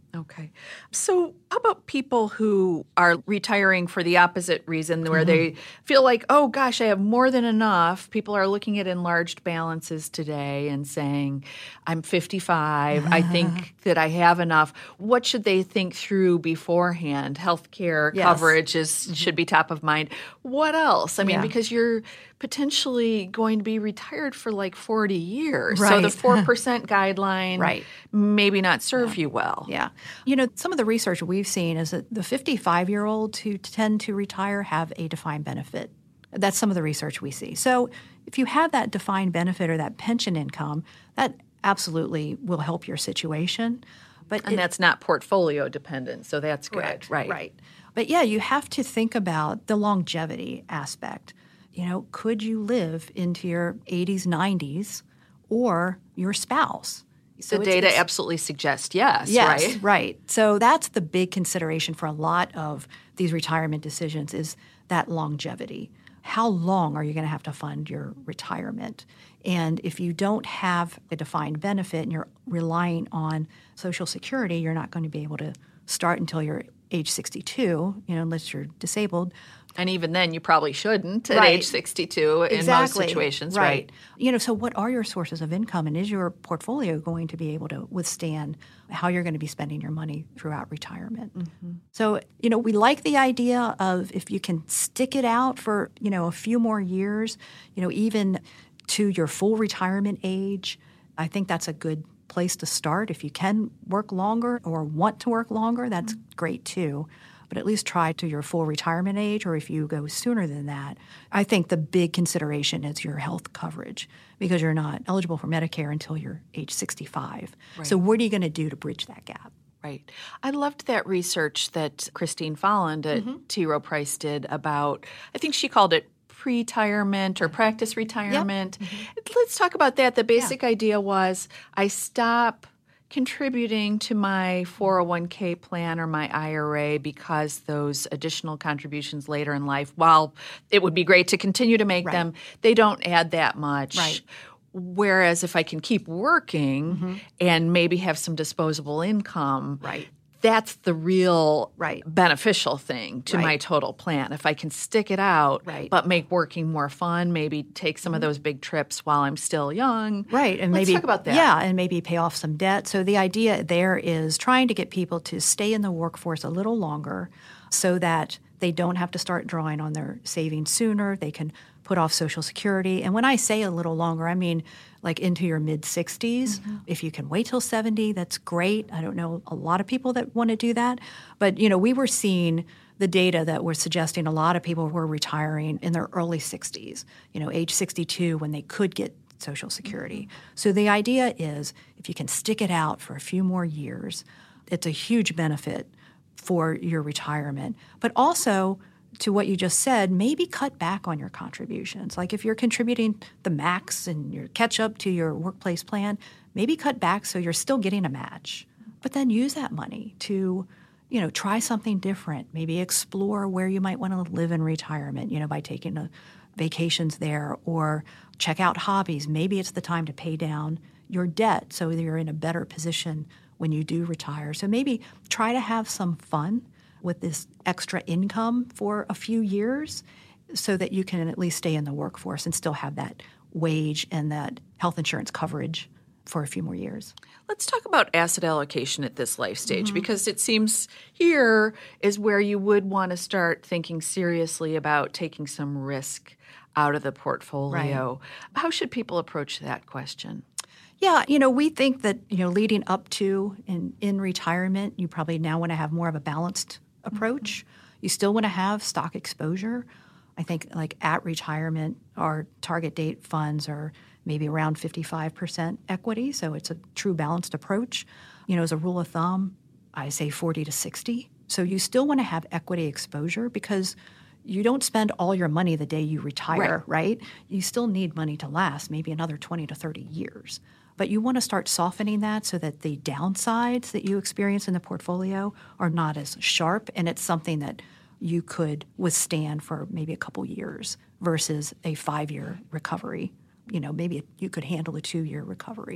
Okay. So how about people who are retiring for the opposite reason, where Mm-hmm. they feel like, oh, gosh, I have more than enough? People are looking at enlarged balances today and saying, I'm fifty-five. I think that I have enough. What should they think through beforehand? Healthcare Yes. coverage is should be top of mind. What else? I mean, Yeah. because you're potentially going to be retired for like forty years. So Right. the four percent guideline Right. maybe not serve you well. Yeah. You know, some of the research we've seen is that the fifty-five-year-olds who tend to retire have a defined benefit. That's some of the research we see. So if you have that defined benefit or that pension income, that absolutely will help your situation. But And it- that's not portfolio dependent, so that's good. Correct. Right. Right. But yeah, you have to think about the longevity aspect. You know, could you live into your eighties, nineties, or your spouse? So The it's- data it's- absolutely suggests yes, Yes, right? right. So that's the big consideration for a lot of these retirement decisions is that longevity. How long are you going to have to fund your retirement? And if you don't have a defined benefit and you're relying on Social Security, you're not going to be able to start until you're age sixty-two, you know, unless you're disabled. And even then, you probably shouldn't at Right. age sixty-two in most situations, right? You know, so what are your sources of income, and is your portfolio going to be able to withstand how you're going to be spending your money throughout retirement? Mm-hmm. So, you know, we like the idea of if you can stick it out for, you know, a few more years, you know, even to your full retirement age, I think that's a good place to start. If you can work longer or want to work longer, that's Mm-hmm. great too. But at least try to your full retirement age, or if you go sooner than that. I think the big consideration is your health coverage because you're not eligible for Medicare until you're age sixty-five. So what are you going to do to bridge that gap? Right. I loved that research that Christine Folland at Mm-hmm. T. Rowe Price did about, I think she called it pre-retirement or practice retirement. Mm-hmm. Let's talk about that. The basic idea was I stop contributing to my four oh one k plan or my I R A because those additional contributions later in life, while it would be great to continue to make Right. them, they don't add that much. Right. Whereas if I can keep working Mm-hmm. and maybe have some disposable income, Right. that's the real Right. beneficial thing to my Right. total plan. If I can stick it out, Right. Mm-hmm. but make working more fun, maybe take some of those big trips while I'm still young. Right, and Let's maybe talk about that. Yeah, and maybe pay off some debt. So the idea there is trying to get people to stay in the workforce a little longer, so that they don't have to start drawing on their savings sooner. They can put off Social Security, and when I say a little longer, I mean like into your mid sixties. If you can wait till seventy, that's great. I don't know a lot of people that want to do that, but you know, we were seeing the data that were suggesting a lot of people were retiring in their early sixties, you know, age sixty-two when they could get Social Security. So the idea is if you can stick it out for a few more years, it's a huge benefit for your retirement. But also, to what you just said, maybe cut back on your contributions. Like if you're contributing the max and your catch up to your workplace plan, maybe cut back so you're still getting a match. But then use that money to, you know, try something different. Maybe explore where you might want to live in retirement, you know, by taking a vacations there, or check out hobbies. Maybe it's the time to pay down your debt so that you're in a better position when you do retire. So maybe try to have some fun with this extra income for a few years so that you can at least stay in the workforce and still have that wage and that health insurance coverage for a few more years. Let's talk about asset allocation at this life stage, Mm-hmm. because it seems here is where you would want to start thinking seriously about taking some risk out of the portfolio. How should people approach that question? Yeah, you know, we think that, you know, leading up to and in retirement, you probably now want to have more of a balanced approach. You still want to have stock exposure. I think like at retirement, our target date funds are maybe around fifty-five percent equity, so it's a true balanced approach. You know, as a rule of thumb, I say forty to sixty. So you still want to have equity exposure because you don't spend all your money the day you retire, right? You still need money to last maybe another twenty to thirty years. But you want to start softening that so that the downsides that you experience in the portfolio are not as sharp, and it's something that you could withstand for maybe a couple years versus a five-year recovery. You know, maybe you could handle a two-year recovery.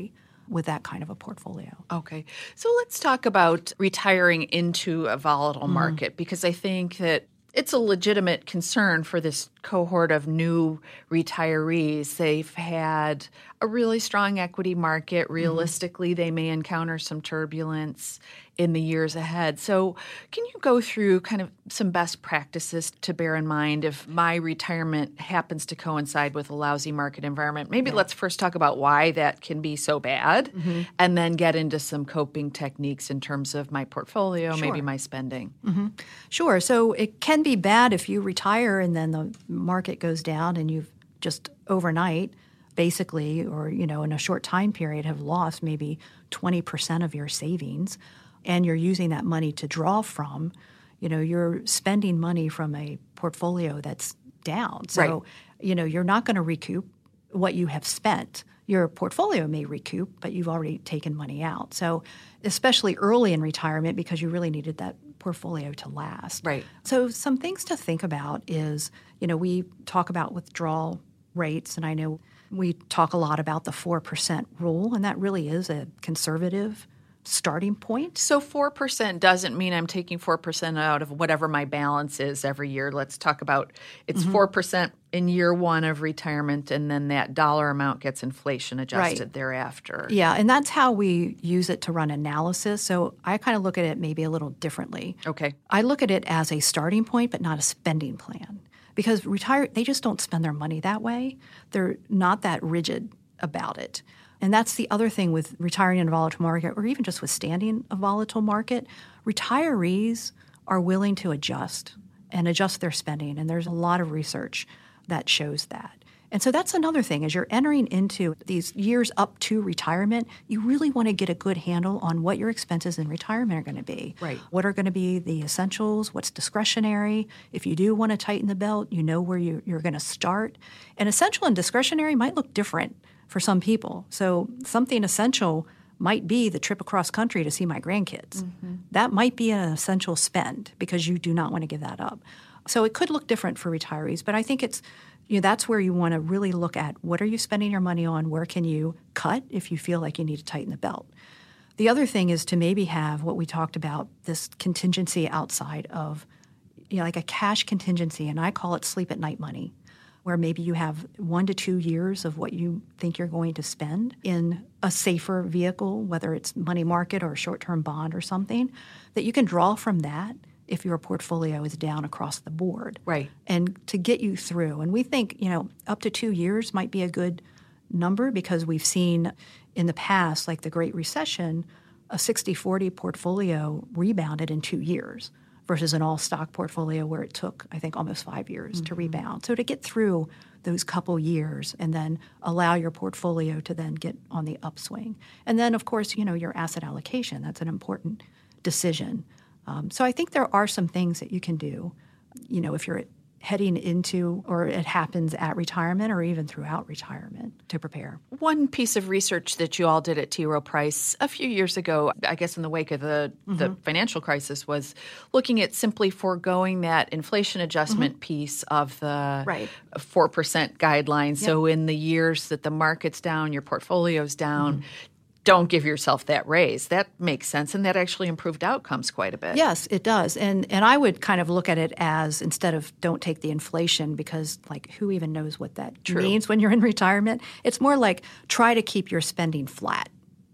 with that kind of a portfolio. Okay. So let's talk about retiring into a volatile Mm-hmm. market, because I think that it's a legitimate concern for this cohort of new retirees. They've had a really strong equity market. Realistically, mm-hmm. they may encounter some turbulence in the years ahead. So can you go through kind of some best practices to bear in mind if my retirement happens to coincide with a lousy market environment? Maybe yeah. let's first talk about why that can be so bad, mm-hmm. and then get into some coping techniques in terms of my portfolio, sure. maybe my spending. Mm-hmm. Sure. So it can be bad if you retire and then the market goes down and you've just overnight basically, or, you know, in a short time period have lost maybe twenty percent of your savings, and you're using that money to draw from. You know, you're spending money from a portfolio that's down. So, right. you know, you're not going to recoup what you have spent. Your portfolio may recoup, but you've already taken money out. So especially early in retirement, because you really needed that portfolio to last. Right. So some things to think about is, you know, we talk about withdrawal rates, and I know we talk a lot about the four percent rule, and that really is a conservative starting point. So four percent doesn't mean I'm taking four percent out of whatever my balance is every year. Let's talk about it's mm-hmm. four percent in year one of retirement, and then that dollar amount gets inflation adjusted right. thereafter. Yeah, and that's how we use it to run analysis. So I kind of look at it maybe a little differently. Okay. I look at it as a starting point, but not a spending plan. Because retire, they just don't spend their money that way. They're not that rigid about it. And that's the other thing with retiring in a volatile market, or even just withstanding a volatile market. Retirees are willing to adjust and adjust their spending, and there's a lot of research that shows that. And so that's another thing. As you're entering into these years up to retirement, you really want to get a good handle on what your expenses in retirement are going to be. Right. What are going to be the essentials? What's discretionary? If you do want to tighten the belt, you know where you, you're going to start. And essential and discretionary might look different for some people. So something essential might be the trip across country to see my grandkids. Mm-hmm. That might be an essential spend because you do not want to give that up. So it could look different for retirees, but I think it's You know, that's where you want to really look at what are you spending your money on, where can you cut if you feel like you need to tighten the belt. The other thing is to maybe have what we talked about, this contingency outside of, you know, like a cash contingency, and I call it sleep at night money, where maybe you have one to two years of what you think you're going to spend in a safer vehicle, whether it's money market or a short-term bond or something, that you can draw from that if your portfolio is down across the board. Right. And to get you through. And we think, you know, up to two years might be a good number because we've seen in the past, like the Great Recession, a sixty forty portfolio rebounded in two years versus an all-stock portfolio where it took, I think, almost five years mm-hmm. to rebound. So to get through those couple years and then allow your portfolio to then get on the upswing. And then, of course, you know, your asset allocation, that's an important decision. Um, so I think there are some things that you can do, you know, if you're heading into or it happens at retirement or even throughout retirement to prepare. One piece of research that you all did at T. Rowe Price a few years ago, I guess in the wake of the, mm-hmm. the financial crisis, was looking at simply foregoing that inflation adjustment mm-hmm. piece of the right. four percent guideline. Yep. So in the years that the market's down, your portfolio's down, mm-hmm. don't give yourself that raise. That makes sense, and that actually improved outcomes quite a bit. Yes, it does. And and I would kind of look at it as, instead of don't take the inflation, because like who even knows what that True. means when you're in retirement? It's more like try to keep your spending flat.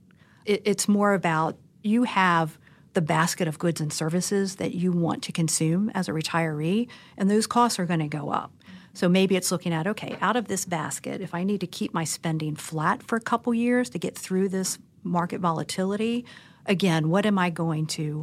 It, it's more about you have the basket of goods and services that you want to consume as a retiree, and those costs are going to go up. So maybe it's looking at, okay, out of this basket, if I need to keep my spending flat for a couple years to get through this market volatility, again, what am I going to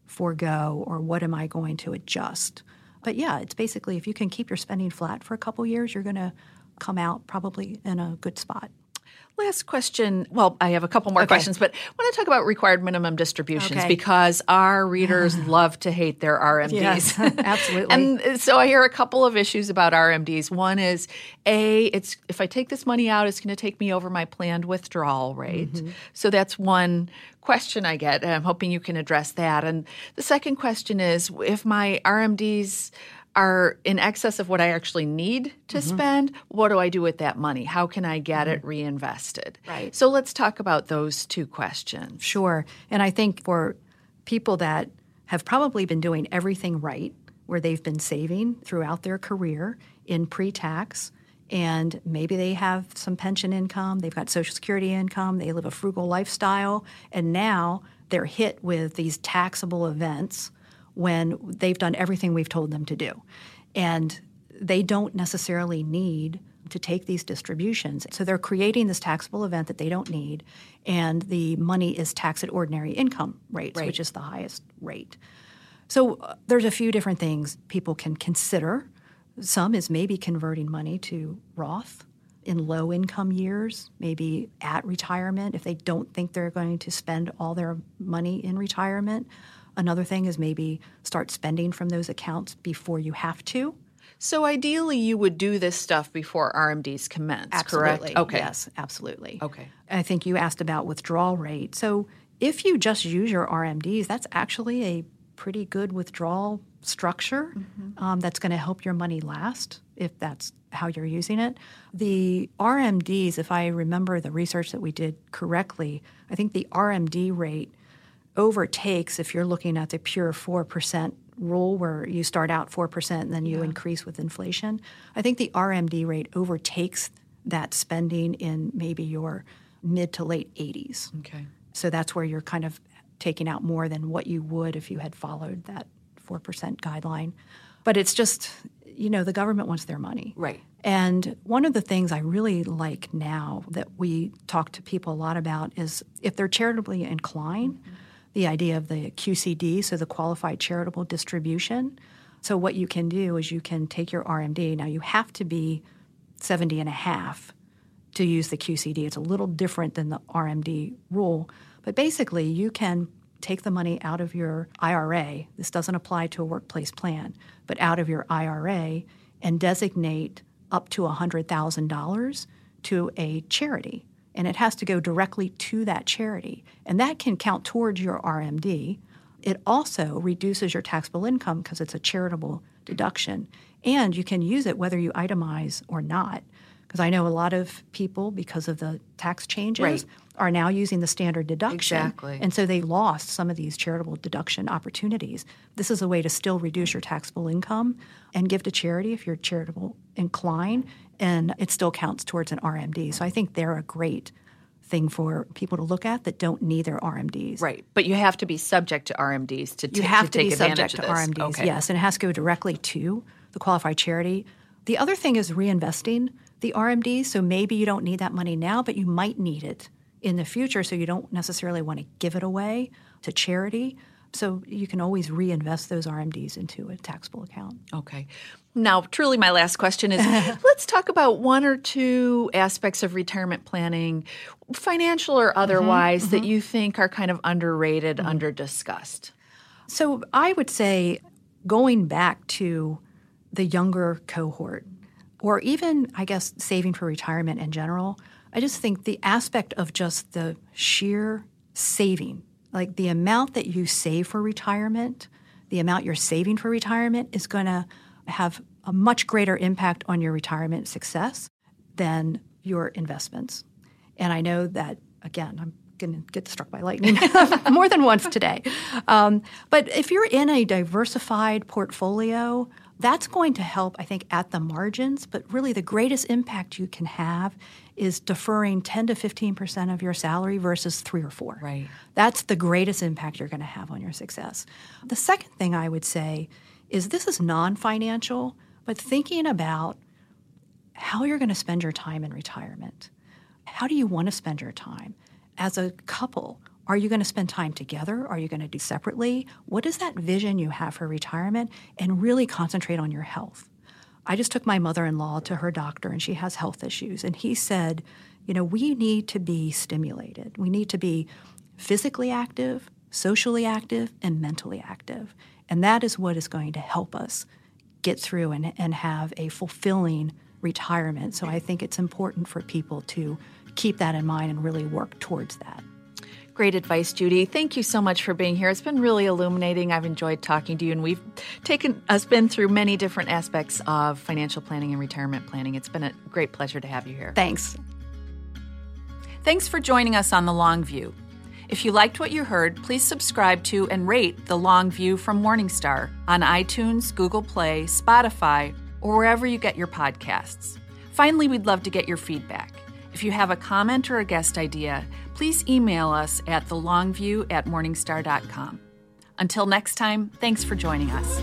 forego or what am I going to adjust? But yeah, it's basically if you can keep your spending flat for a couple years, you're going to come out probably in a good spot. Last question. Well, I have a couple more okay. questions, but I want to talk about required minimum distributions okay. because our readers love to hate their R M Ds. Yes, absolutely. And so I hear a couple of issues about R M Ds. One is, A, it's if I take this money out, it's going to take me over my planned withdrawal rate. Mm-hmm. So that's one question I get, and I'm hoping you can address that. And the second question is, if my R M Ds are in excess of what I actually need to Mm-hmm. spend. What do I do with that money? How can I get it reinvested? Right. So let's talk about those two questions. Sure. And I think for people that have probably been doing everything right, where they've been saving throughout their career in pre-tax, and maybe they have some pension income, they've got Social Security income, they live a frugal lifestyle, and now they're hit with these taxable events when they've done everything we've told them to do. And they don't necessarily need to take these distributions. So they're creating this taxable event that they don't need, and the money is taxed at ordinary income rates, Right. which is the highest rate. So uh, there's a few different things people can consider. Some is maybe converting money to Roth in low-income years, maybe at retirement if they don't think they're going to spend all their money in retirement. Another thing is maybe start spending from those accounts before you have to. So ideally, you would do this stuff before R M Ds commence, Absolutely. correct? Okay. Yes, absolutely. Okay. I think you asked about withdrawal rate. So if you just use your R M Ds, that's actually a pretty good withdrawal structure Mm-hmm. um, that's going to help your money last if that's how you're using it. The R M Ds, if I remember the research that we did correctly, I think the R M D rate overtakes if you're looking at the pure four percent rule where you start out four percent and then you Yeah. increase with inflation. I think the R M D rate overtakes that spending in maybe your mid to late eighties. Okay. So that's where you're kind of taking out more than what you would if you had followed that four percent guideline. But it's just, you know, the government wants their money. Right. And one of the things I really like now that we talk to people a lot about is if they're charitably inclined, mm-hmm. the idea of the Q C D, so the Qualified Charitable Distribution. So what you can do is you can take your R M D. Now, you have to be seventy and a half to use the Q C D. It's a little different than the R M D rule. But basically, you can take the money out of your I R A. This doesn't apply to a workplace plan, but out of your I R A and designate up to one hundred thousand dollars to a charity. And it has to go directly to that charity. And that can count towards your R M D. It also reduces your taxable income because it's a charitable deduction. And you can use it whether you itemize or not. Because I know a lot of people, because of the tax changes, Right. are now using the standard deduction. Exactly. And so they lost some of these charitable deduction opportunities. This is a way to still reduce your taxable income and give to charity if you're charitable inclined, and it still counts towards an R M D. So I think they're a great thing for people to look at that don't need their R M Ds. Right. But you have to be subject to R M Ds to, t- You have to to, take be advantage subject of to this. R M Ds, Okay. yes, and it has to go directly to the qualified charity. The other thing is reinvesting the R M Ds, so maybe you don't need that money now, but you might need it in the future, so you don't necessarily want to give it away to charity. So you can always reinvest those R M Ds into a taxable account. Okay. Now, truly my last question is, let's talk about one or two aspects of retirement planning, financial or otherwise, mm-hmm, that mm-hmm. you think are kind of underrated, mm-hmm. under-discussed. So I would say going back to the younger cohort, or even, I guess, saving for retirement in general, I just think the aspect of just the sheer saving, like the amount that you save for retirement, the amount you're saving for retirement is going to have a much greater impact on your retirement success than your investments. And I know that, again, I'm going to get struck by lightning more than once today. Um, but if you're in a diversified portfolio, that's going to help, I think, at the margins. But really the greatest impact you can have is deferring ten to fifteen percent of your salary versus three or four. Right. That's the greatest impact you're going to have on your success. The second thing I would say is this is non-financial, but thinking about how you're going to spend your time in retirement. How do you want to spend your time? As a couple, are you going to spend time together? Are you going to do separately? What is that vision you have for retirement? And really concentrate on your health. I just took my mother-in-law to her doctor, and she has health issues. And he said, you know, we need to be stimulated. We need to be physically active, socially active, and mentally active. And that is what is going to help us get through and, and have a fulfilling retirement. So I think it's important for people to keep that in mind and really work towards that. Great advice, Judy. Thank you so much for being here. It's been really illuminating. I've enjoyed talking to you, and we've taken us been through many different aspects of financial planning and retirement planning. It's been a great pleasure to have you here. Thanks. Thanks for joining us on The Long View. If you liked what you heard, please subscribe to and rate The Long View from Morningstar on iTunes, Google Play, Spotify, or wherever you get your podcasts. Finally, we'd love to get your feedback. If you have a comment or a guest idea, please email us at thelongview at morningstar dot com. Until next time, thanks for joining us.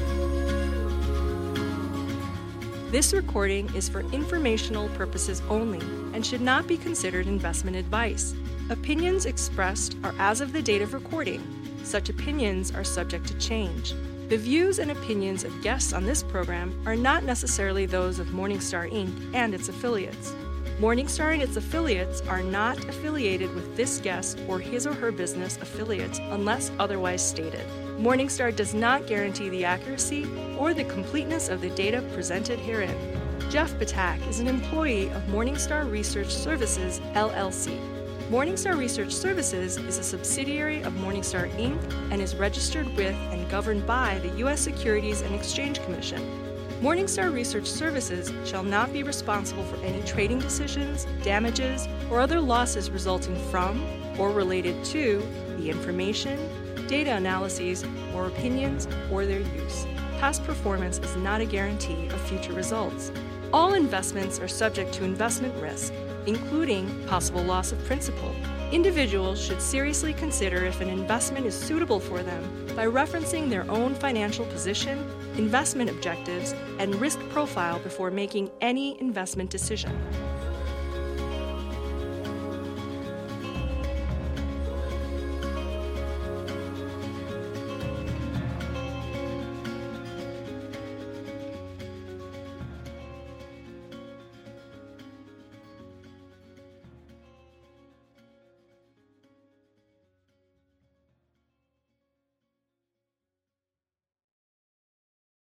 This recording is for informational purposes only and should not be considered investment advice. Opinions expressed are as of the date of recording. Such opinions are subject to change. The views and opinions of guests on this program are not necessarily those of Morningstar Incorporated and its affiliates. Morningstar and its affiliates are not affiliated with this guest or his or her business affiliates unless otherwise stated. Morningstar does not guarantee the accuracy or the completeness of the data presented herein. Jeff Patak is an employee of Morningstar Research Services, L L C. Morningstar Research Services is a subsidiary of Morningstar Incorporated and is registered with and governed by the U S Securities and Exchange Commission. Morningstar Research Services shall not be responsible for any trading decisions, damages, or other losses resulting from or related to the information, data analyses, or opinions, or their use. Past performance is not a guarantee of future results. All investments are subject to investment risk, including possible loss of principal. Individuals should seriously consider if an investment is suitable for them by referencing their own financial position, investment objectives, and risk profile before making any investment decision.